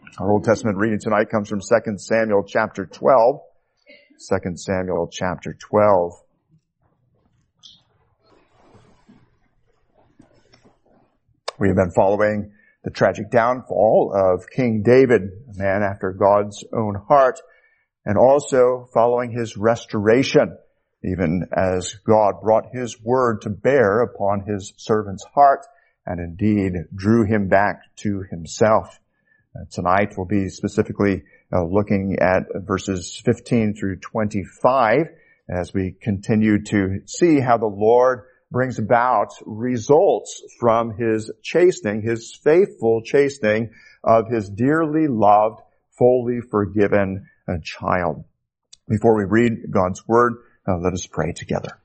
Our Old Testament reading tonight comes from 2 Samuel chapter 12. 2 Samuel chapter 12. We have been following the tragic downfall of King David, a man after God's own heart, and also following his restoration, even as God brought his word to bear upon his servant's heart and indeed drew him back to himself. Tonight we'll be specifically looking at verses 15 through 25 as we continue to see how the Lord brings about results from his chastening, his faithful chastening of his dearly loved, fully forgiven child. Before we read God's word, let us pray together.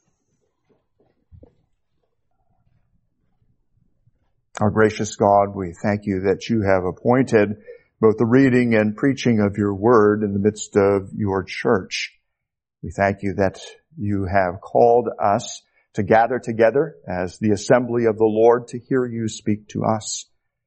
Our gracious God, we thank you that you have appointed both the reading and preaching of your word in the midst of your church. We thank you that you have called us to gather together as the assembly of the Lord to hear you speak to us.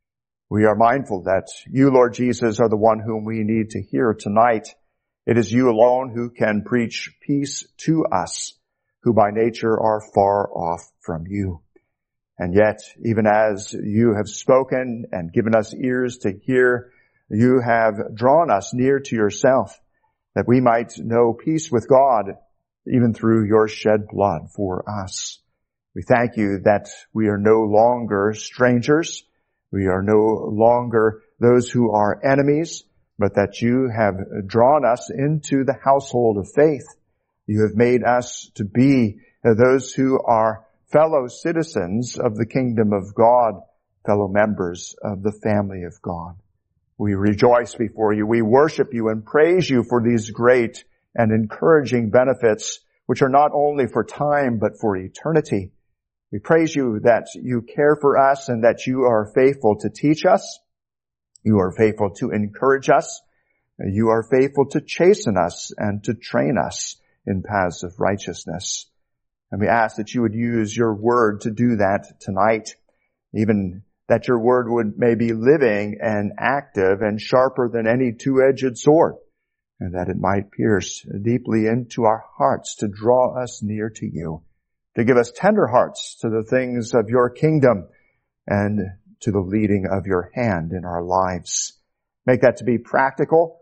We are mindful that you, Lord Jesus, are the one whom we need to hear tonight. It is you alone who can preach peace to us, who by nature are far off from you. And yet, even as you have spoken and given us ears to hear, you have drawn us near to yourself, that we might know peace with God, even through your shed blood for us. We thank you that we are no longer strangers. We are no longer those who are enemies, but that you have drawn us into the household of faith. You have made us to be those who are fellow citizens of the kingdom of God, fellow members of the family of God. We rejoice before you. We worship you and praise you for these great and encouraging benefits, which are not only for time, but for eternity. We praise you that you care for us and that you are faithful to teach us. You are faithful to encourage us. You are faithful to chasten us and to train us in paths of righteousness. And we ask that you would use your word to do that tonight, even that your word may be living and active and sharper than any two-edged sword, and that it might pierce deeply into our hearts to draw us near to you, to give us tender hearts to the things of your kingdom and to the leading of your hand in our lives. Make that to be practical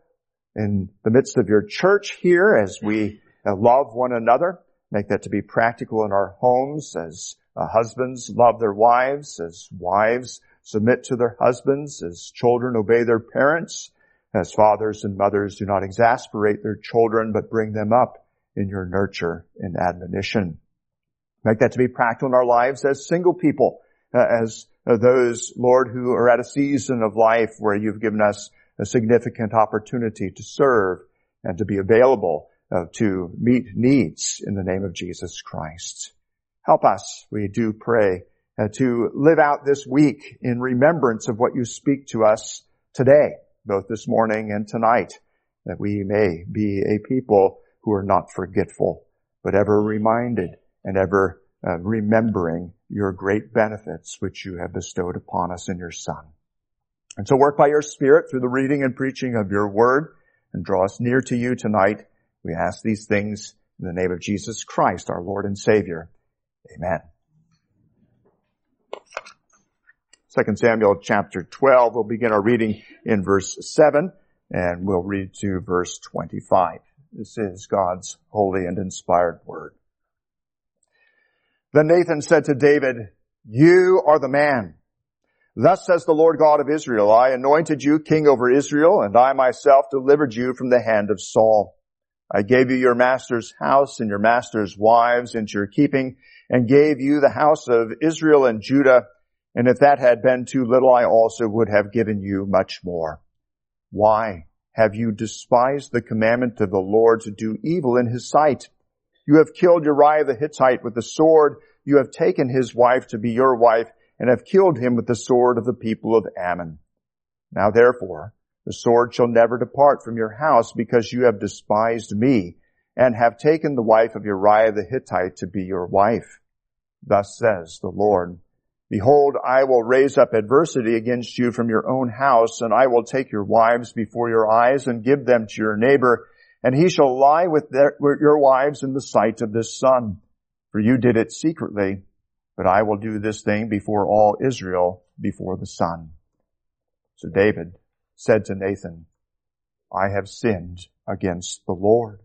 in the midst of your church here as we love one another. Make that to be practical in our homes as husbands love their wives, as wives submit to their husbands, as children obey their parents, as fathers and mothers do not exasperate their children, but bring them up in your nurture and admonition. Make that to be practical in our lives as single people, as those, Lord, who are at a season of life where you've given us a significant opportunity to serve and to be available to meet needs in the name of Jesus Christ. Help us, we do pray, to live out this week in remembrance of what you speak to us today, both this morning and tonight, that we may be a people who are not forgetful, but ever reminded and ever remembering your great benefits which you have bestowed upon us in your Son. And so work by your Spirit through the reading and preaching of your word and draw us near to you tonight. We ask these things in the name of Jesus Christ, our Lord and Savior. Amen. 2 Samuel chapter 12, we'll begin our reading in verse 7, and we'll read to verse 25. This is God's holy and inspired word. Then Nathan said to David, "You are the man. Thus says the Lord God of Israel, I anointed you king over Israel, and I myself delivered you from the hand of Saul. I gave you your master's house and your master's wives into your keeping, and gave you the house of Israel and Judah. And if that had been too little, I also would have given you much more. Why have you despised the commandment of the Lord to do evil in his sight? You have killed Uriah the Hittite with the sword. You have taken his wife to be your wife, and have killed him with the sword of the people of Ammon. Now therefore, the sword shall never depart from your house, because you have despised me, and have taken the wife of Uriah the Hittite to be your wife. Thus says the Lord, Behold, I will raise up adversity against you from your own house, and I will take your wives before your eyes and give them to your neighbor, and he shall lie with your wives in the sight of this sun. For you did it secretly, but I will do this thing before all Israel, before the sun. So David said to Nathan, I have sinned against the Lord.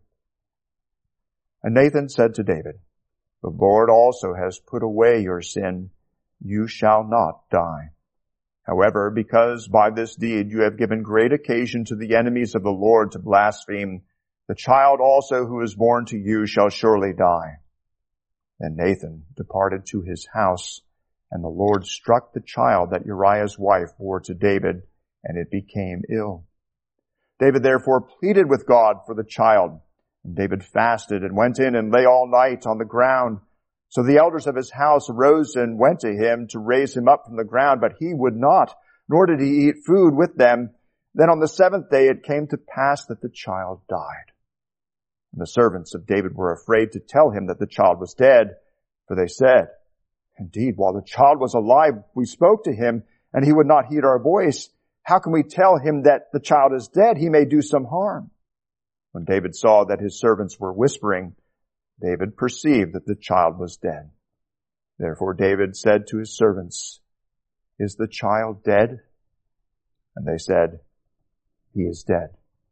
And Nathan said to David, the Lord also has put away your sin. You shall not die. However, because by this deed you have given great occasion to the enemies of the Lord to blaspheme, the child also who is born to you shall surely die. Then Nathan departed to his house, and the Lord struck the child that Uriah's wife bore to David, and it became ill. David therefore pleaded with God for the child, and David fasted and went in and lay all night on the ground. So the elders of his house arose and went to him to raise him up from the ground, but he would not, nor did he eat food with them. Then on the seventh day it came to pass that the child died. And the servants of David were afraid to tell him that the child was dead, for they said, indeed, while the child was alive, we spoke to him, and he would not heed our voice. How can we tell him that the child is dead? He may do some harm. When David saw that his servants were whispering, David perceived that the child was dead. Therefore David said to his servants, is the child dead? And they said, he is dead.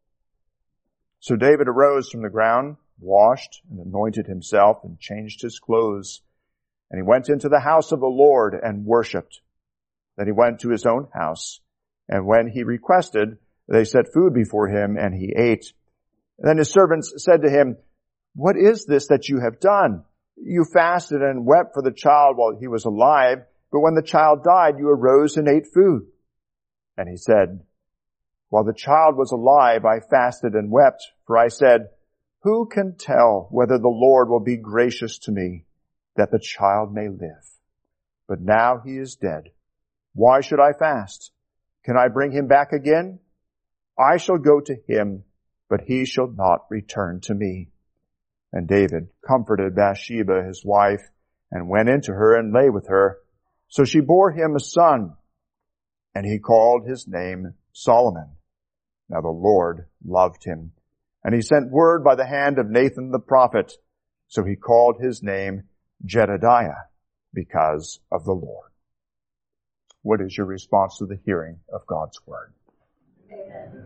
So David arose from the ground, washed and anointed himself, and changed his clothes. And he went into the house of the Lord and worshipped. Then he went to his own house. And when he requested, they set food before him, and he ate. Then his servants said to him, what is this that you have done? You fasted and wept for the child while he was alive, but when the child died, you arose and ate food. And he said, while the child was alive, I fasted and wept, for I said, who can tell whether the Lord will be gracious to me, that the child may live? But now he is dead. Why should I fast? Can I bring him back again? I shall go to him, but he shall not return to me. And David comforted Bathsheba, his wife, and went into her and lay with her. So she bore him a son, and he called his name Solomon. Now the Lord loved him, and he sent word by the hand of Nathan the prophet. So he called his name Jedediah, because of the Lord. What is your response to the hearing of God's word? Amen.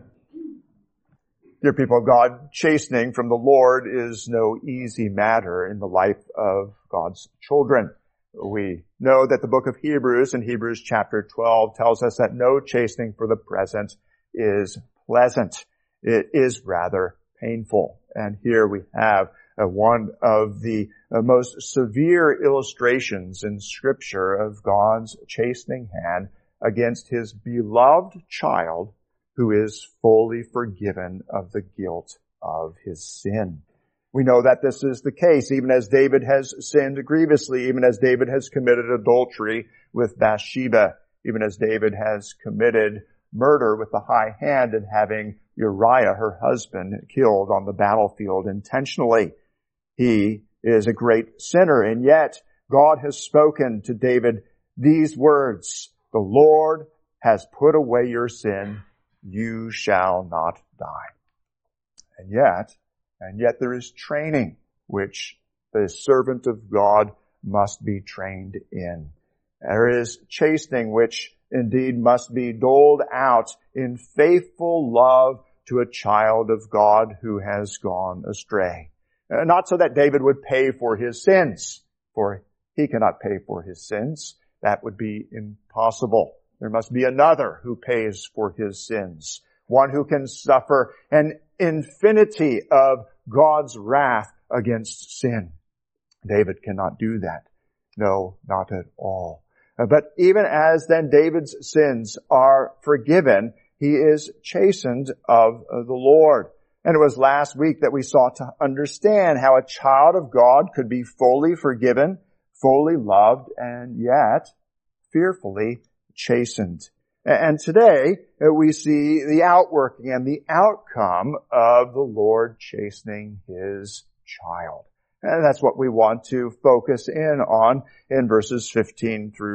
Dear people of God, chastening from the Lord is no easy matter in the life of God's children. We know that the book of Hebrews in Hebrews chapter 12 tells us that no chastening for the present is pleasant. It is rather painful. And here we have one of the most severe illustrations in Scripture of God's chastening hand against his beloved child, who is fully forgiven of the guilt of his sin. We know that this is the case, even as David has sinned grievously, even as David has committed adultery with Bathsheba, even as David has committed murder with the high hand and having Uriah, her husband, killed on the battlefield intentionally. He is a great sinner, and yet God has spoken to David these words, the Lord has put away your sin, you shall not die. And yet there is training which the servant of God must be trained in. There is chastening which indeed must be doled out in faithful love to a child of God who has gone astray. Not so that David would pay for his sins, for he cannot pay for his sins. That would be impossible. There must be another who pays for his sins, one who can suffer an infinity of God's wrath against sin. David cannot do that. No, not at all. But even as then David's sins are forgiven, he is chastened of the Lord. And it was last week that we sought to understand how a child of God could be fully forgiven, fully loved, and yet fearfully chastened. And today we see the outworking and the outcome of the Lord chastening his child. And that's what we want to focus in on in verses 15 through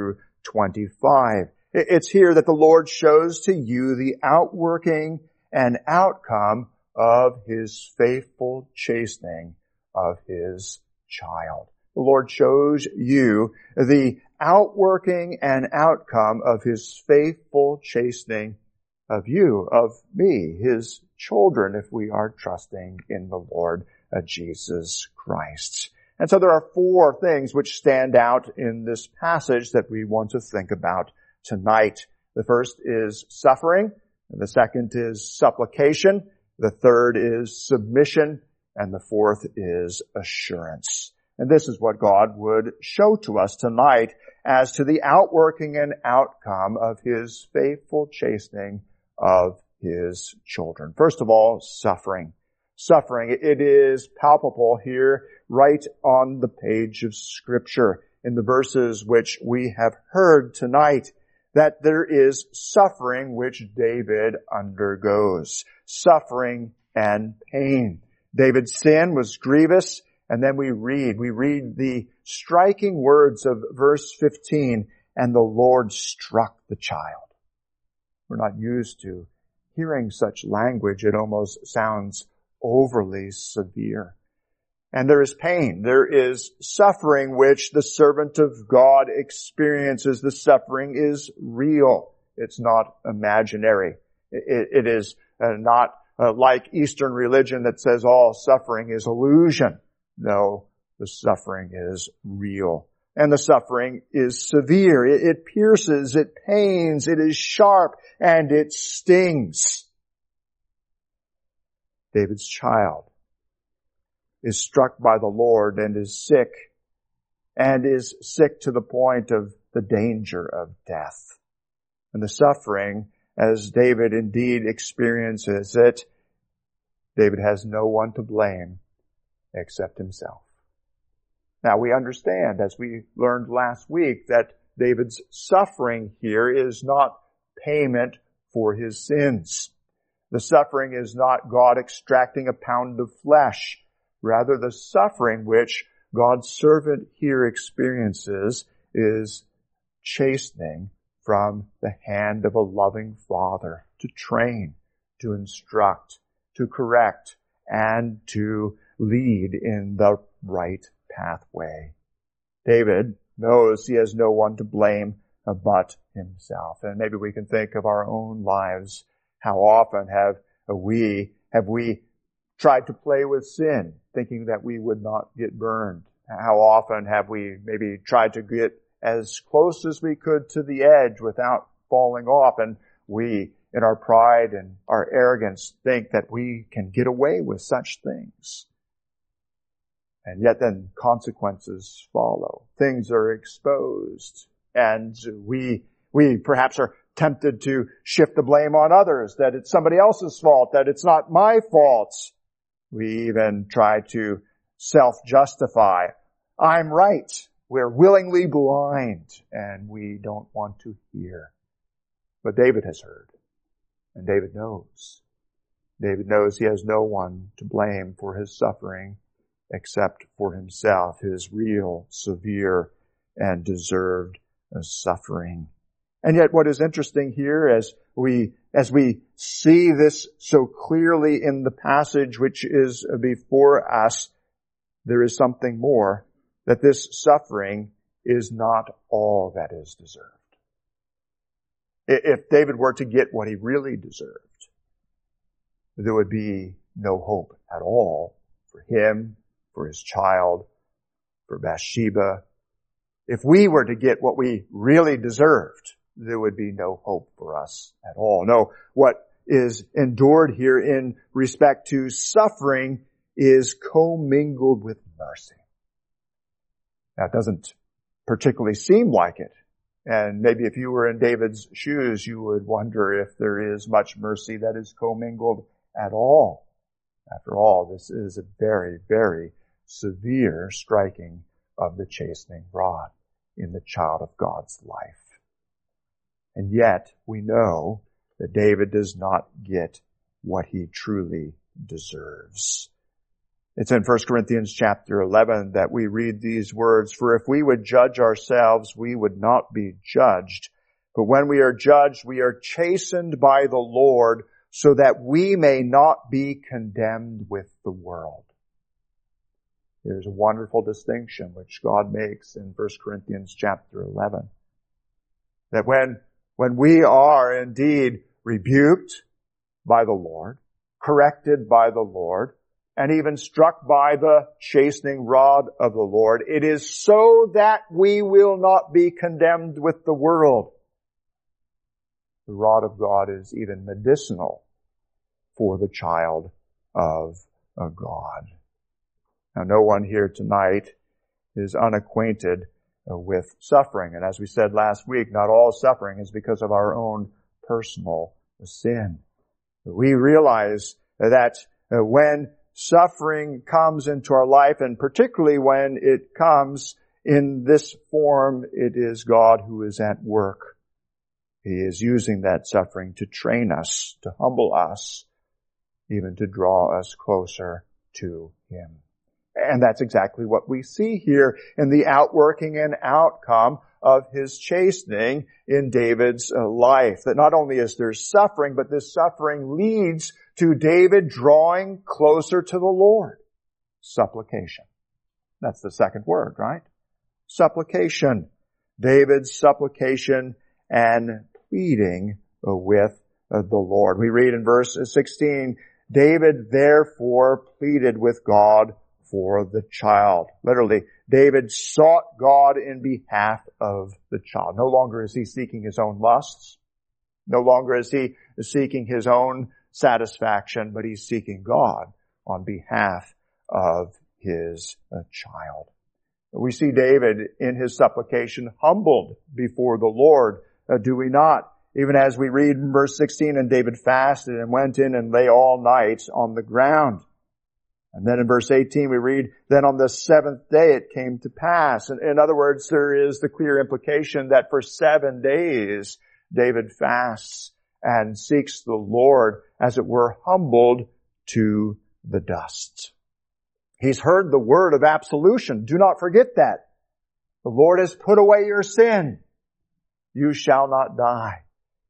25. It's here that the Lord shows to you the outworking and outcome of His faithful chastening of His child. The Lord shows you the outworking and outcome of His faithful chastening of you, of me, His children, if we are trusting in the Lord Jesus Christ. And so there are four things which stand out in this passage that we want to think about tonight. The first is suffering, and the second is supplication, the third is submission, and the fourth is assurance. And this is what God would show to us tonight as to the outworking and outcome of His faithful chastening of His children. First of all, suffering. Suffering, it is palpable here right on the page of Scripture in the verses which we have heard tonight, that there is suffering which David undergoes. Suffering and pain. David's sin was grievous, and then we read the striking words of verse 15, and the Lord struck the child. We're not used to hearing such language. It almost sounds overly severe. And there is pain. There is suffering which the servant of God experiences. The suffering is real. It's not imaginary. It is not like Eastern religion that says all suffering is illusion. No, the suffering is real. And the suffering is severe. It pierces, it pains, it is sharp, and it stings. David's child is struck by the Lord and is sick to the point of the danger of death. And the suffering, as David indeed experiences it, David has no one to blame except himself. Now we understand, as we learned last week, that David's suffering here is not payment for his sins. The suffering is not God extracting a pound of flesh. Rather, the suffering which God's servant here experiences is chastening from the hand of a loving Father to train, to instruct, to correct, and to lead in the right pathway. David knows he has no one to blame but himself. And maybe we can think of our own lives. How often have we tried to play with sin, thinking that we would not get burned? How often have we maybe tried to get as close as we could to the edge without falling off, and we, in our pride and our arrogance, think that we can get away with such things. And yet then consequences follow. Things are exposed, and we perhaps are tempted to shift the blame on others, that it's somebody else's fault, that it's not my fault. We even try to self-justify. I'm right. We're willingly blind, and we don't want to hear. But David has heard, and David knows. David knows he has no one to blame for his suffering except for himself, his real, severe, and deserved suffering. And yet what is interesting here as we see this so clearly in the passage which is before us, there is something more, that this suffering is not all that is deserved. If David were to get what he really deserved, there would be no hope at all for him, for his child, for Bathsheba. If we were to get what we really deserved, there would be no hope for us at all. No, what is endured here in respect to suffering is commingled with mercy. Now, it doesn't particularly seem like it. And maybe if you were in David's shoes, you would wonder if there is much mercy that is commingled at all. After all, this is a very, very severe striking of the chastening rod in the child of God's life. And yet, we know that David does not get what he truly deserves. It's in 1 Corinthians chapter 11 that we read these words, "For if we would judge ourselves, we would not be judged. But when we are judged, we are chastened by the Lord, so that we may not be condemned with the world." There's a wonderful distinction which God makes in 1 Corinthians chapter 11. That when we are indeed rebuked by the Lord, corrected by the Lord, and even struck by the chastening rod of the Lord, it is so that we will not be condemned with the world. The rod of God is even medicinal for the child of God. Now, no one here tonight is unacquainted with suffering. And as we said last week, not all suffering is because of our own personal sin. We realize that when suffering comes into our life, and particularly when it comes in this form, it is God who is at work. He is using that suffering to train us, to humble us, even to draw us closer to Him. And that's exactly what we see here in the outworking and outcome of His chastening in David's life. That not only is there suffering, but this suffering leads to David drawing closer to the Lord. Supplication. That's the second word, right? Supplication. David's supplication and pleading with the Lord. We read in verse 16, "David therefore pleaded with God for the child." Literally, David sought God in behalf of the child. No longer is he seeking his own lusts. No longer is he seeking his own satisfaction, but he's seeking God on behalf of his child. We see David in his supplication humbled before the Lord, do we not? Even as we read in verse 16, "And David fasted and went in and lay all night on the ground." And then in verse 18 we read, "Then on the seventh day it came to pass." In other words, there is the clear implication that for 7 days David fasts and seeks the Lord, as it were, humbled to the dust. He's heard the word of absolution. Do not forget that. The Lord has put away your sin. You shall not die.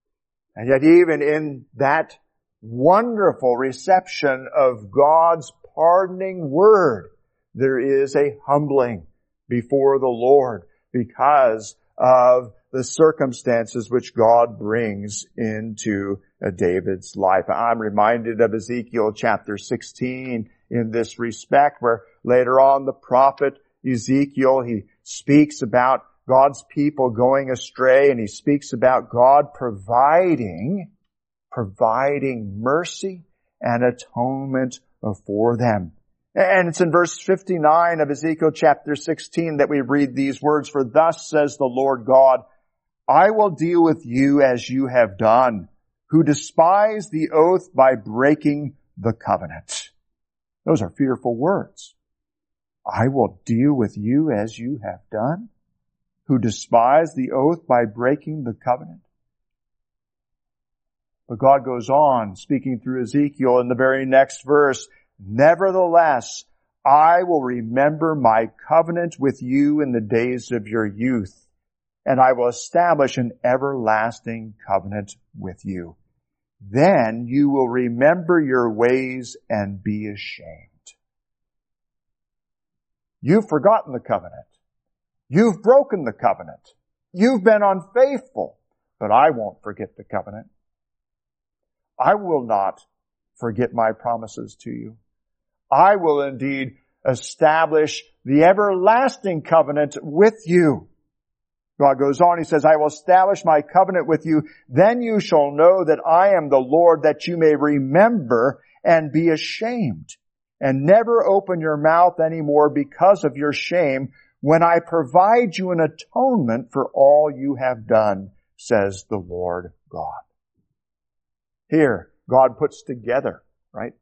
And yet even in that wonderful reception of God's pardoning word, there is a humbling before the Lord because of the circumstances which God brings into David's life. I'm reminded of Ezekiel chapter 16 in this respect, where later on the prophet Ezekiel, he speaks about God's people going astray, and he speaks about God providing mercy and atonement for them. And it's in verse 59 of Ezekiel chapter 16 that we read these words, "For thus says the Lord God, I will deal with you as you have done, who despise the oath by breaking the covenant." Those are fearful words. I will deal with you as you have done, who despise the oath by breaking the covenant. But God goes on, speaking through Ezekiel in the very next verse, "Nevertheless, I will remember my covenant with you in the days of your youth, and I will establish an everlasting covenant with you. Then you will remember your ways and be ashamed." You've forgotten the covenant. You've broken the covenant. You've been unfaithful, but I won't forget the covenant. I will not forget my promises to you. I will indeed establish the everlasting covenant with you. God goes on, he says, "I will establish my covenant with you. Then you shall know that I am the Lord, that you may remember and be ashamed, and never open your mouth anymore because of your shame, when I provide you an atonement for all you have done, says the Lord God." Here, God puts together, right,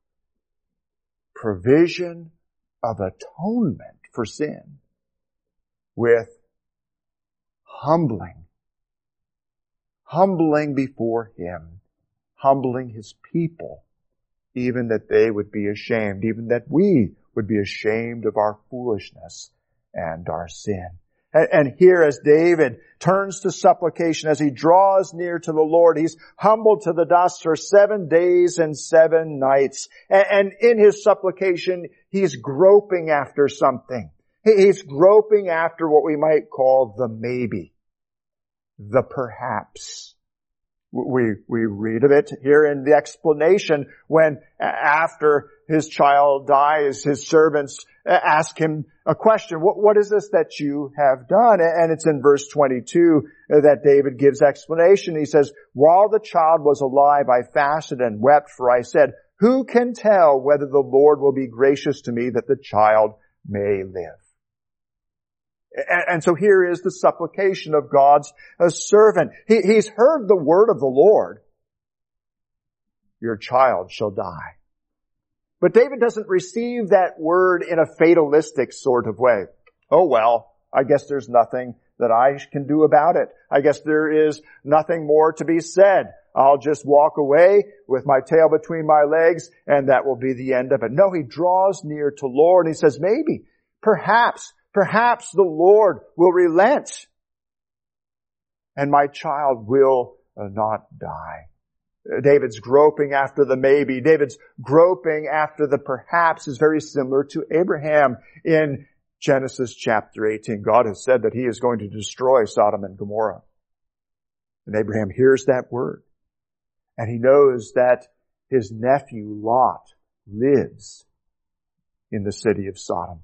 provision of atonement for sin with humbling before Him, humbling His people even that they would be ashamed, even that we would be ashamed of our foolishness and our sin. And here as David turns to supplication, as he draws near to the Lord, he's humbled to the dust for 7 days and 7 nights. And in his supplication, he's groping after something. He's groping after what we might call the maybe, the perhaps. We read of it here in the explanation when after his child dies, his servants ask him a question. What is this that you have done? And it's in verse 22 that David gives explanation. He says, while the child was alive, I fasted and wept, for I said, who can tell whether the Lord will be gracious to me that the child may live? And so here is the supplication of God's servant. He's heard the word of the Lord. Your child shall die. But David doesn't receive that word in a fatalistic sort of way. Oh well, I guess there's nothing that I can do about it. I guess there is nothing more to be said. I'll just walk away with my tail between my legs and that will be the end of it. No, he draws near to Lord and he says, maybe, perhaps the Lord will relent and my child will not die. David's groping after the maybe. David's groping after the perhaps is very similar to Abraham in Genesis chapter 18. God has said that he is going to destroy Sodom and Gomorrah. And Abraham hears that word. And he knows that his nephew Lot lives in the city of Sodom.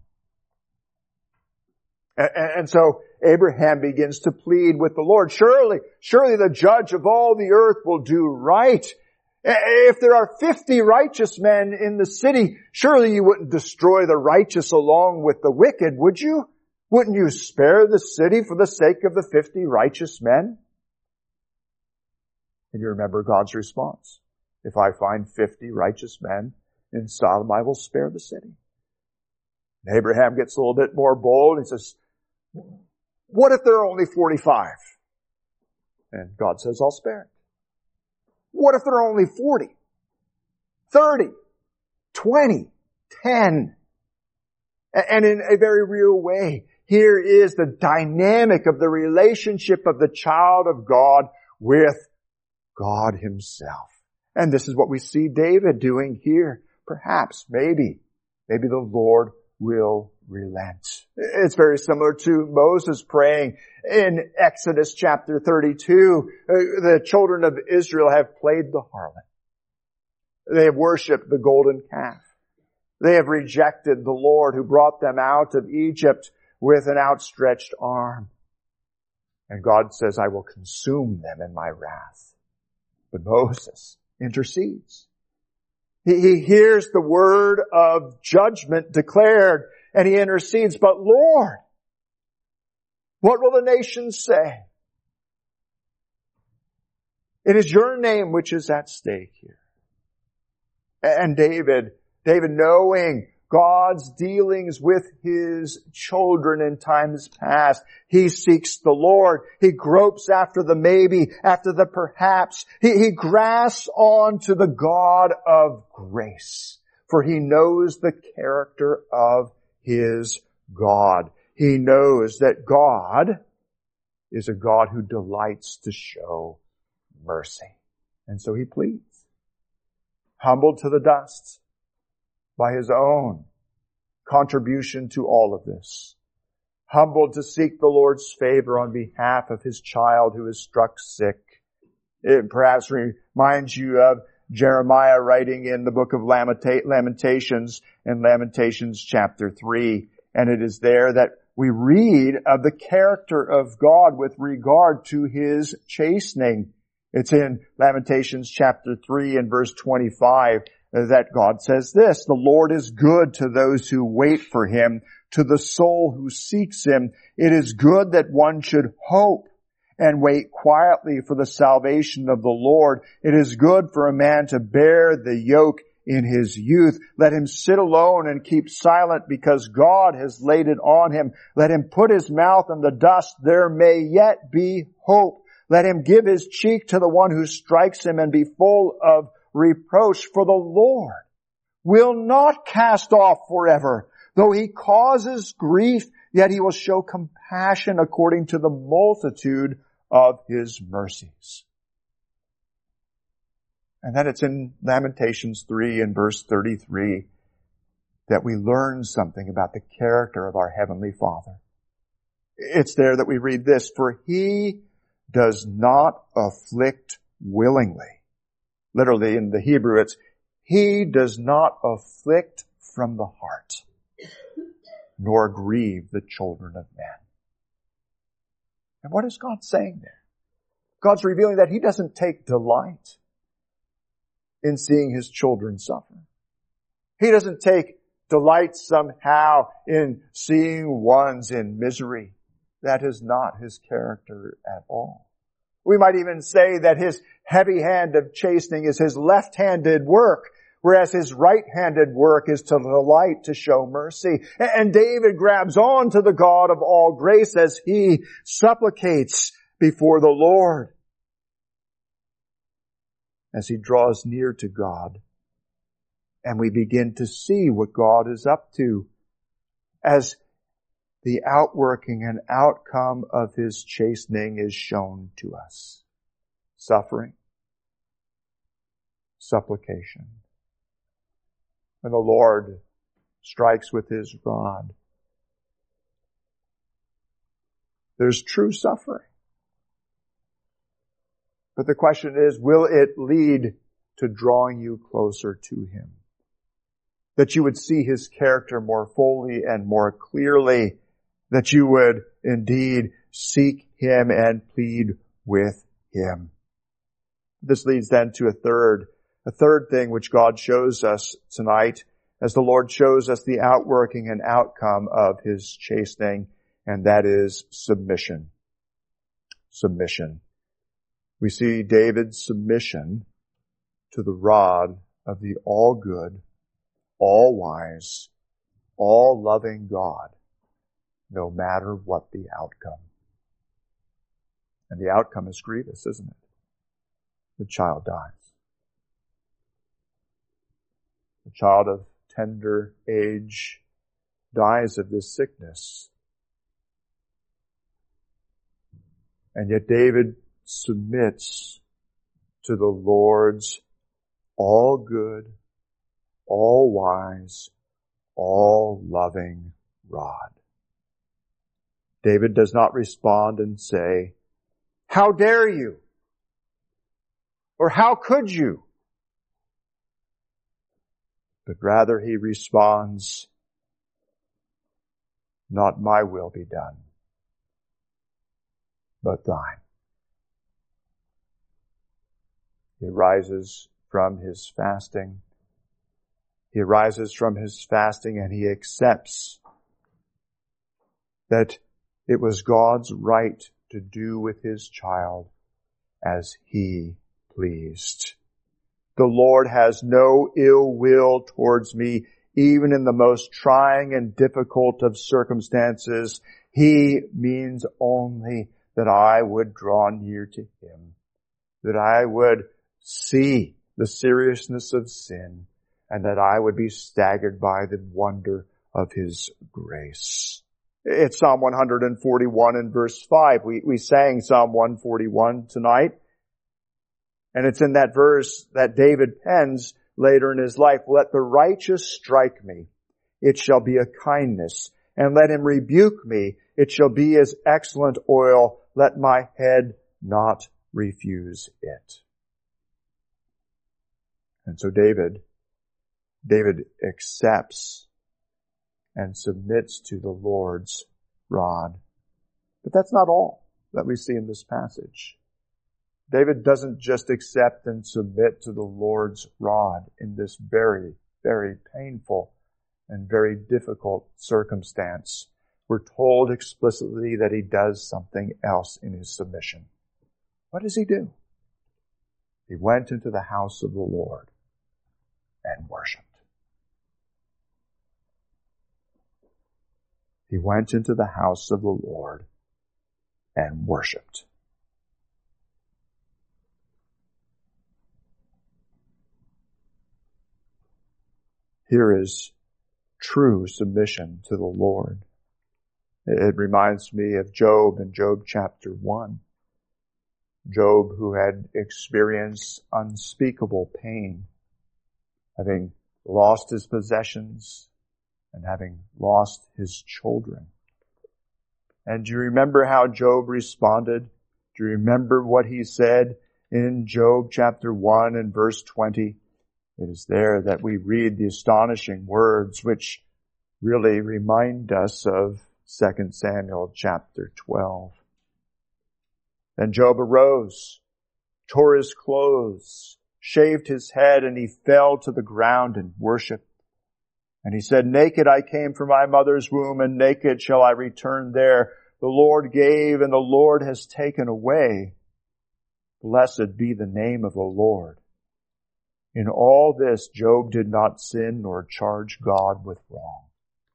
And so Abraham begins to plead with the Lord. Surely the judge of all the earth will do right. If there are 50 righteous men in the city, surely you wouldn't destroy the righteous along with the wicked, would you? Wouldn't you spare the city for the sake of the 50 righteous men? And you remember God's response. If I find 50 righteous men in Sodom, I will spare the city. And Abraham gets a little bit more bold. He says, what if there are only 45? And God says, I'll spare it. What if there are only 40, 30, 20, 10? And in a very real way, here is the dynamic of the relationship of the child of God with God himself. And this is what we see David doing here. Perhaps, maybe the Lord will relent. It's very similar to Moses praying in Exodus chapter 32. The children of Israel have played the harlot. They have worshipped the golden calf. They have rejected the Lord who brought them out of Egypt with an outstretched arm. And God says, I will consume them in my wrath. But Moses intercedes. He hears the word of judgment declared and he intercedes. But Lord, what will the nations say? It is your name which is at stake here. And David knowing God's dealings with his children in times past, he seeks the Lord. He gropes after the maybe, after the perhaps. He grasps on to the God of grace, for he knows the character of his God. He knows that God is a God who delights to show mercy. And so he pleads, humbled to the dust, by his own contribution to all of this. Humbled to seek the Lord's favor on behalf of his child who is struck sick. It perhaps reminds you of Jeremiah writing in the book of Lamentations in Lamentations chapter 3. And it is there that we read of the character of God with regard to his chastening. It's in Lamentations chapter 3 and verse 25. That God says this, the Lord is good to those who wait for him, to the soul who seeks him. It is good that one should hope and wait quietly for the salvation of the Lord. It is good for a man to bear the yoke in his youth. Let him sit alone and keep silent because God has laid it on him. Let him put his mouth in the dust. There may yet be hope. Let him give his cheek to the one who strikes him and be full of reproach, for the Lord will not cast off forever. Though he causes grief, yet he will show compassion according to the multitude of his mercies. And then it's in Lamentations 3 and verse 33 that we learn something about the character of our Heavenly Father. It's there that we read this, for he does not afflict willingly. Literally in the Hebrew it's, he does not afflict from the heart, nor grieve the children of men. And what is God saying there? God's revealing that he doesn't take delight in seeing his children suffer. He doesn't take delight somehow in seeing ones in misery. That is not his character at all. We might even say that his heavy hand of chastening is his left-handed work, whereas his right-handed work is to delight to show mercy. And David grabs on to the God of all grace as he supplicates before the Lord. As he draws near to God, and we begin to see what God is up to as the outworking and outcome of his chastening is shown to us. Suffering, supplication. When the Lord strikes with his rod, there's true suffering. But the question is, will it lead to drawing you closer to him? That you would see his character more fully and more clearly, that you would indeed seek him and plead with him. This leads then to a third thing which God shows us tonight as the Lord shows us the outworking and outcome of his chastening, and that is submission. Submission. We see David's submission to the rod of the all-good, all-wise, all-loving God, no matter what the outcome. And the outcome is grievous, isn't it? The child dies. The child of tender age dies of this sickness. And yet David submits to the Lord's all-good, all-wise, all-loving rod. David does not respond and say, "How dare you?" or "How could you?" But rather he responds, "Not my will be done, but thine." He rises from his fasting. He rises from his fasting and he accepts that it was God's right to do with his child as he pleased. The Lord has no ill will towards me, even in the most trying and difficult of circumstances. He means only that I would draw near to him, that I would see the seriousness of sin, and that I would be staggered by the wonder of his grace. It's Psalm 141 and verse 5. We sang Psalm 141 tonight. And it's in that verse that David pens later in his life, "Let the righteous strike me, it shall be a kindness. And let him rebuke me, it shall be as excellent oil. Let my head not refuse it." And so David accepts and submits to the Lord's rod. But that's not all that we see in this passage. David doesn't just accept and submit to the Lord's rod in this very, very painful and very difficult circumstance. We're told explicitly that he does something else in his submission. What does he do? He went into the house of the Lord and worshiped. He went into the house of the Lord and worshiped. Here is true submission to the Lord. It reminds me of Job in Job chapter 1. Job, who had experienced unspeakable pain, having lost his possessions and having lost his children. And do you remember how Job responded? Do you remember what he said in Job chapter 1 and verse 20? It is there that we read the astonishing words which really remind us of 2 Samuel chapter 12. Then Job arose, tore his clothes, shaved his head, and he fell to the ground and worshipped. And he said, naked I came from my mother's womb, and naked shall I return there. The Lord gave, and the Lord has taken away. Blessed be the name of the Lord. In all this, Job did not sin nor charge God with wrong.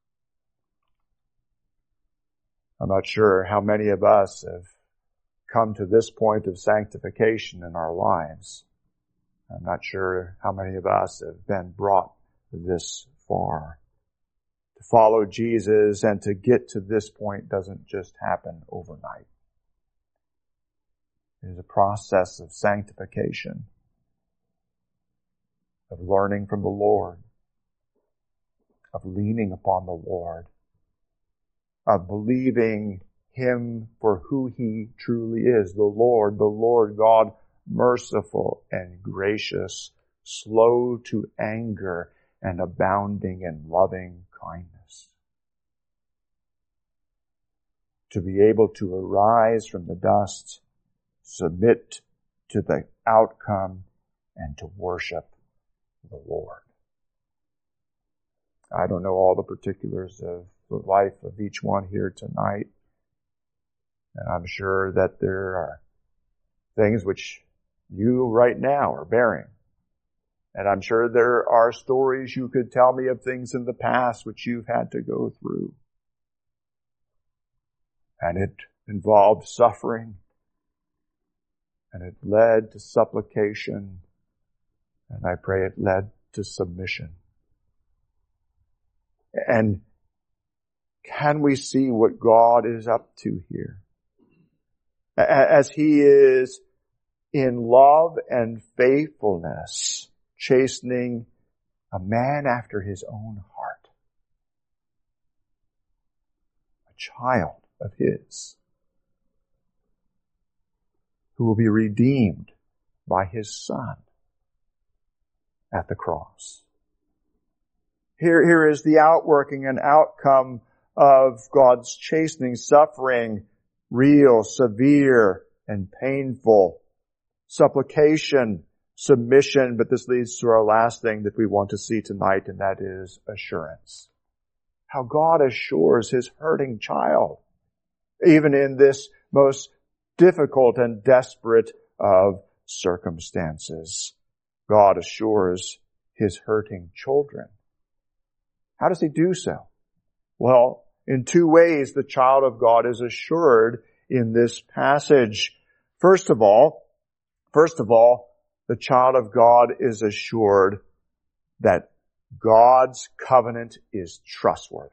I'm not sure how many of us have come to this point of sanctification in our lives. I'm not sure how many of us have been brought this far. To follow Jesus and to get to this point doesn't just happen overnight. It is a process of sanctification, of learning from the Lord, of leaning upon the Lord, of believing Him for who He truly is, the Lord God, merciful and gracious, slow to anger, and abounding in loving kindness. To be able to arise from the dust, submit to the outcome, and to worship the Lord. I don't know all the particulars of the life of each one here tonight. And I'm sure that there are things which you right now are bearing. And I'm sure there are stories you could tell me of things in the past which you've had to go through. And it involved suffering. And it led to supplication. And I pray it led to submission. And can we see what God is up to here? As He is in love and faithfulness, chastening a man after His own heart. A child of His, who will be redeemed by His Son at the cross. Here is the outworking and outcome of God's chastening, suffering, real, severe, and painful. Supplication, submission, but this leads to our last thing that we want to see tonight, and that is assurance. How God assures His hurting child, even in this most difficult and desperate of circumstances. God assures His hurting children. How does He do so? Well, in two ways the child of God is assured in this passage. First of all, the child of God is assured that God's covenant is trustworthy.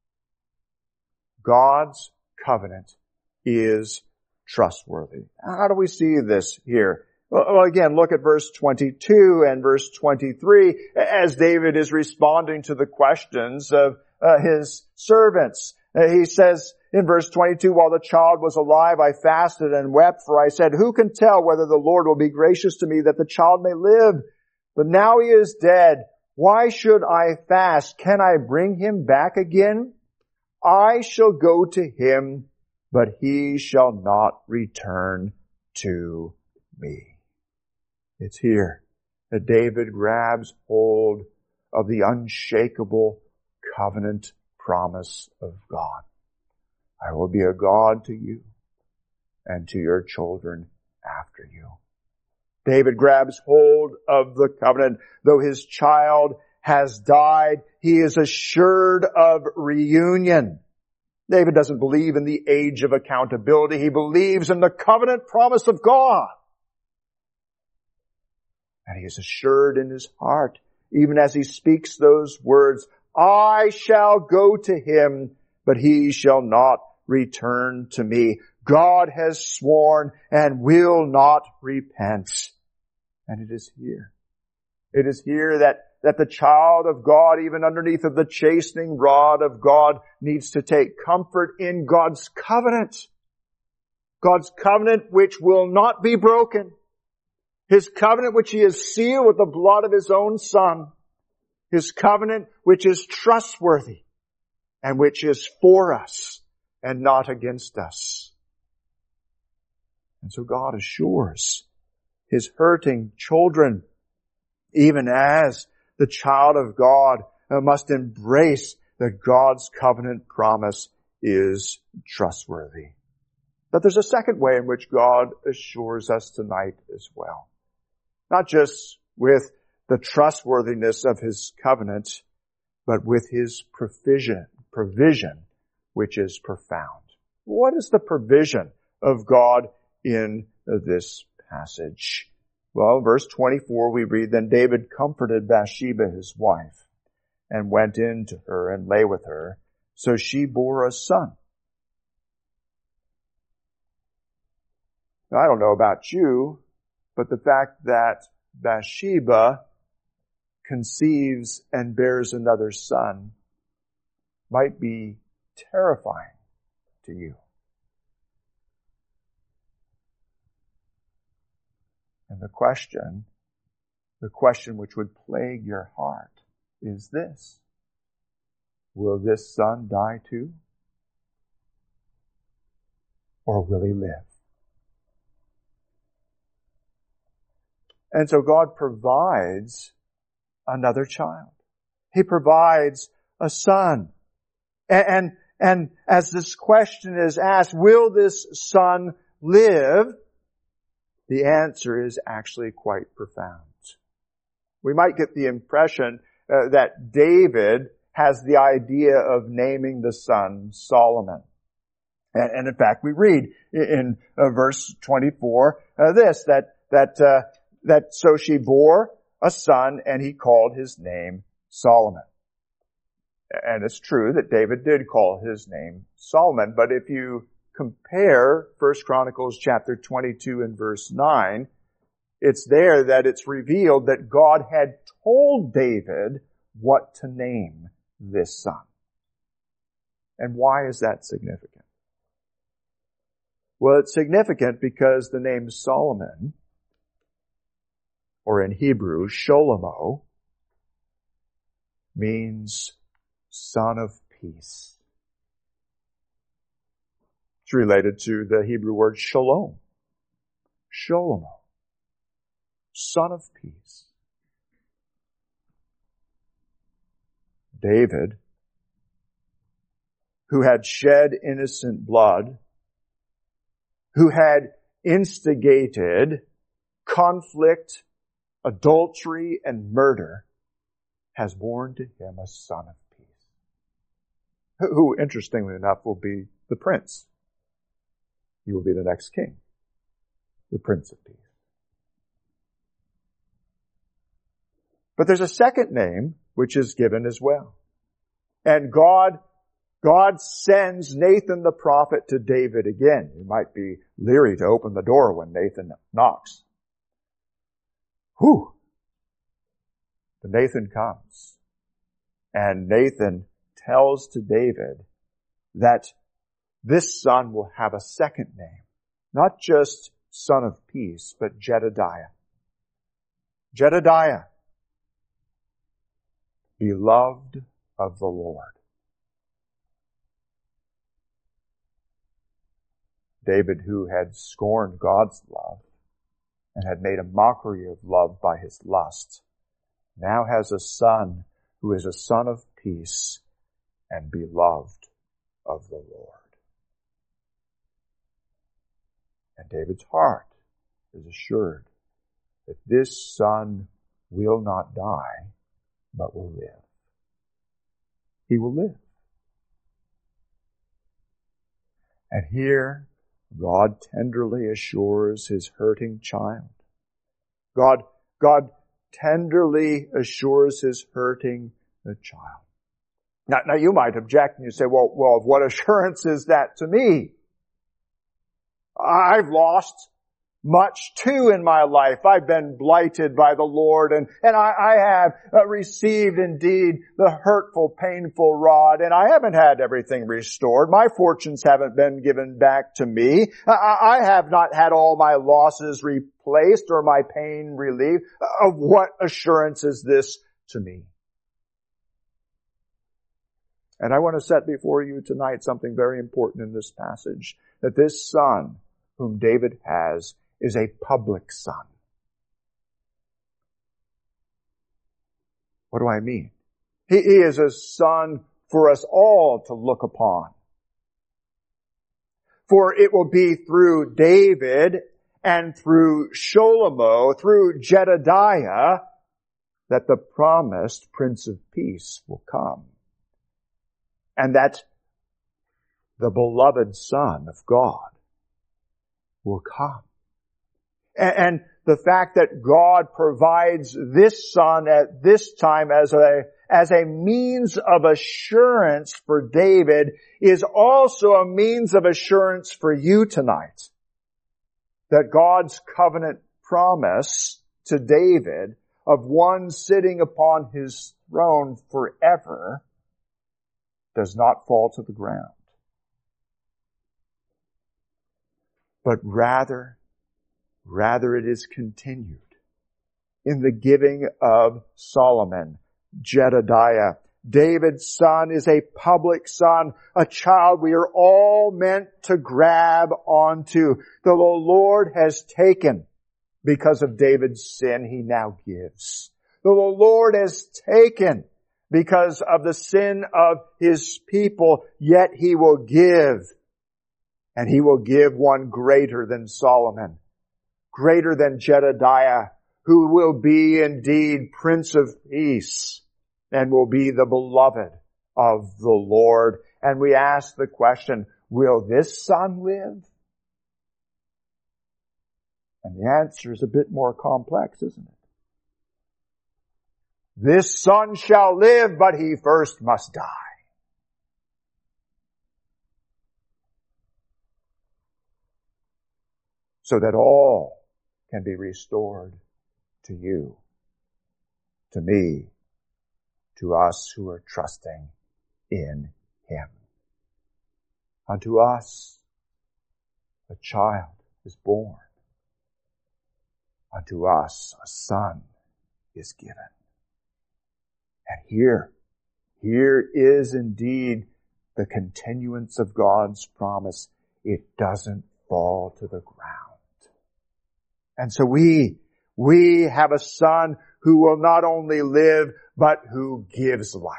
God's covenant is trustworthy. How do we see this here? Well, again, look at verse 22 and verse 23 as David is responding to the questions of his servants. He says in verse 22, while the child was alive, I fasted and wept, for I said, who can tell whether the Lord will be gracious to me that the child may live? But now he is dead. Why should I fast? Can I bring him back again? I shall go to him, but he shall not return to me. It's here that David grabs hold of the unshakable covenant promise of God. I will be a God to you and to your children after you. David grabs hold of the covenant. Though his child has died, he is assured of reunion. David doesn't believe in the age of accountability. He believes in the covenant promise of God. And he is assured in his heart, even as he speaks those words, I shall go to him, but he shall not return to me. God has sworn and will not repent. And it is here. It is here that the child of God, even underneath of the chastening rod of God, needs to take comfort in God's covenant. God's covenant which will not be broken. His covenant which he has sealed with the blood of his own Son. His covenant which is trustworthy and which is for us and not against us. And so God assures his hurting children, even as the child of God must embrace that God's covenant promise is trustworthy. But there's a second way in which God assures us tonight as well. Not just with the trustworthiness of his covenant, but with his provision, which is profound. What is the provision of God in this passage? Well, verse 24 we read, Then David comforted Bathsheba his wife, and went in to her and lay with her, so she bore a son. Now, I don't know about you, but the fact that Bathsheba conceives and bears another son might be terrifying to you. And the question which would plague your heart is this: will this son die too? Or will he live? And so God provides another child. He provides a son. And as this question is asked, will this son live? The answer is actually quite profound. We might get the impression that David has the idea of naming the son Solomon. And in fact, we read in verse 24 that so she bore a son and he called his name Solomon. And it's true that David did call his name Solomon, but if you compare 1 Chronicles chapter 22 and verse 9, it's there that it's revealed that God had told David what to name this son. And why is that significant? Well, it's significant because the name Solomon, or in Hebrew, Sholomo, means son of peace. It's related to the Hebrew word shalom. Sholomo, son of peace. David, who had shed innocent blood, who had instigated conflict, adultery, and murder, has born to him a son of peace, who, interestingly enough, will be the prince. He will be the next king, the Prince of Peace. But there's a second name which is given as well. And God sends Nathan the prophet to David again. You might be leery to open the door when Nathan knocks. But Nathan comes. And Nathan tells to David that this son will have a second name. Not just son of peace, but Jedediah. Jedediah, beloved of the Lord. David, who had scorned God's love and had made a mockery of love by his lust, now has a son who is a son of peace and beloved of the Lord. And David's heart is assured that this son will not die, but will live. He will live. And here, God tenderly assures his hurting child. God tenderly assures his hurting child. Now you might object and you say, well, of what assurance is that to me? I've lost much too in my life. I've been blighted by the Lord and I have received indeed the hurtful, painful rod, and I haven't had everything restored. My fortunes haven't been given back to me. I have not had all my losses replaced or my pain relieved. Of what assurance is this to me? And I want to set before you tonight something very important in this passage, that this son whom David has is a public son. What do I mean? He is a son for us all to look upon. For it will be through David and through Shlomo, through Jedediah, that the promised Prince of Peace will come. And that the beloved Son of God will come. And the fact that God provides this son at this time as a means of assurance for David is also a means of assurance for you tonight. That God's covenant promise to David of one sitting upon his throne forever does not fall to the ground. But rather it is continued in the giving of Solomon, Jedediah. David's son is a public son, a child we are all meant to grab onto. The Lord has taken, because of David's sin, he now gives. The Lord has taken because of the sin of his people, yet he will give. And he will give one greater than Solomon, greater than Jedediah, who will be indeed Prince of Peace and will be the beloved of the Lord. And we ask the question, will this son live? And the answer is a bit more complex, isn't it? This son shall live, but he first must die. So that all can be restored to you, to me, to us who are trusting in him. Unto us a child is born. Unto us a son is given. And here is indeed the continuance of God's promise. It doesn't fall to the ground. And so we have a son who will not only live, but who gives life.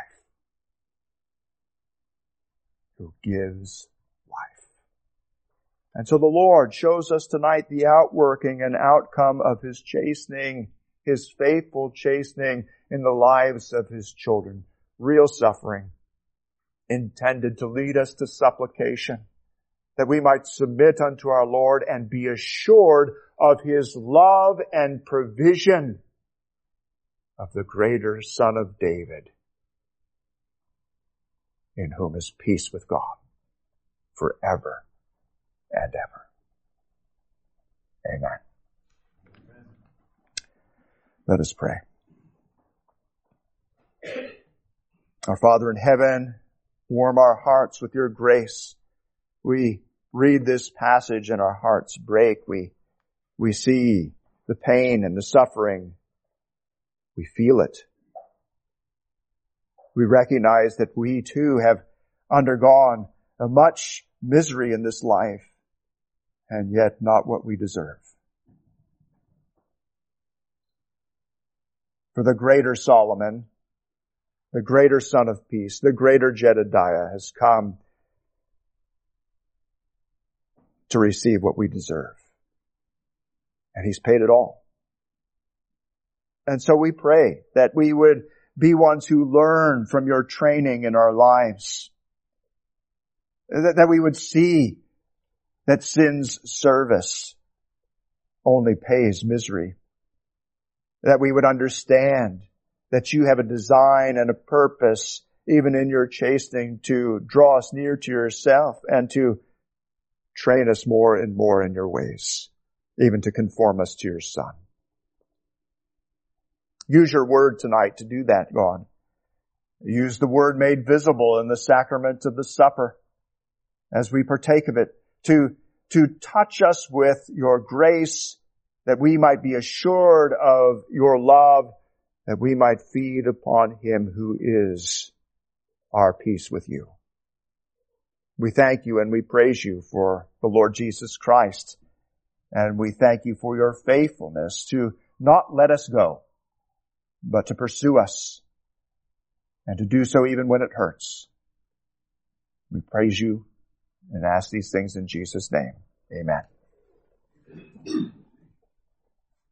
Who gives life. And so the Lord shows us tonight the outworking and outcome of his chastening, his faithful chastening in the lives of his children. Real suffering intended to lead us to supplication, that we might submit unto our Lord and be assured of his love and provision of the greater Son of David, in whom is peace with God forever and ever. Amen. Let us pray. Our Father in heaven, warm our hearts with your grace. We read this passage and our hearts break. We see the pain and the suffering. We feel it. We recognize that we too have undergone much misery in this life, and yet not what we deserve. For the greater Solomon, the greater Son of Peace, the greater Jedediah has come to receive what we deserve. And he's paid it all. And so we pray that we would be ones who learn from your training in our lives. That we would see that sin's service only pays misery. that we would understand that you have a design and a purpose, even in your chastening, to draw us near to yourself and to train us more and more in your ways, even to conform us to your Son. Use your word tonight to do that, God. Use the word made visible in the sacrament of the supper as we partake of it to touch us with your grace, that we might be assured of your love, that we might feed upon him who is our peace with you. We thank you and we praise you for the Lord Jesus Christ. And we thank you for your faithfulness to not let us go, but to pursue us and to do so even when it hurts. We praise you and ask these things in Jesus' name. Amen.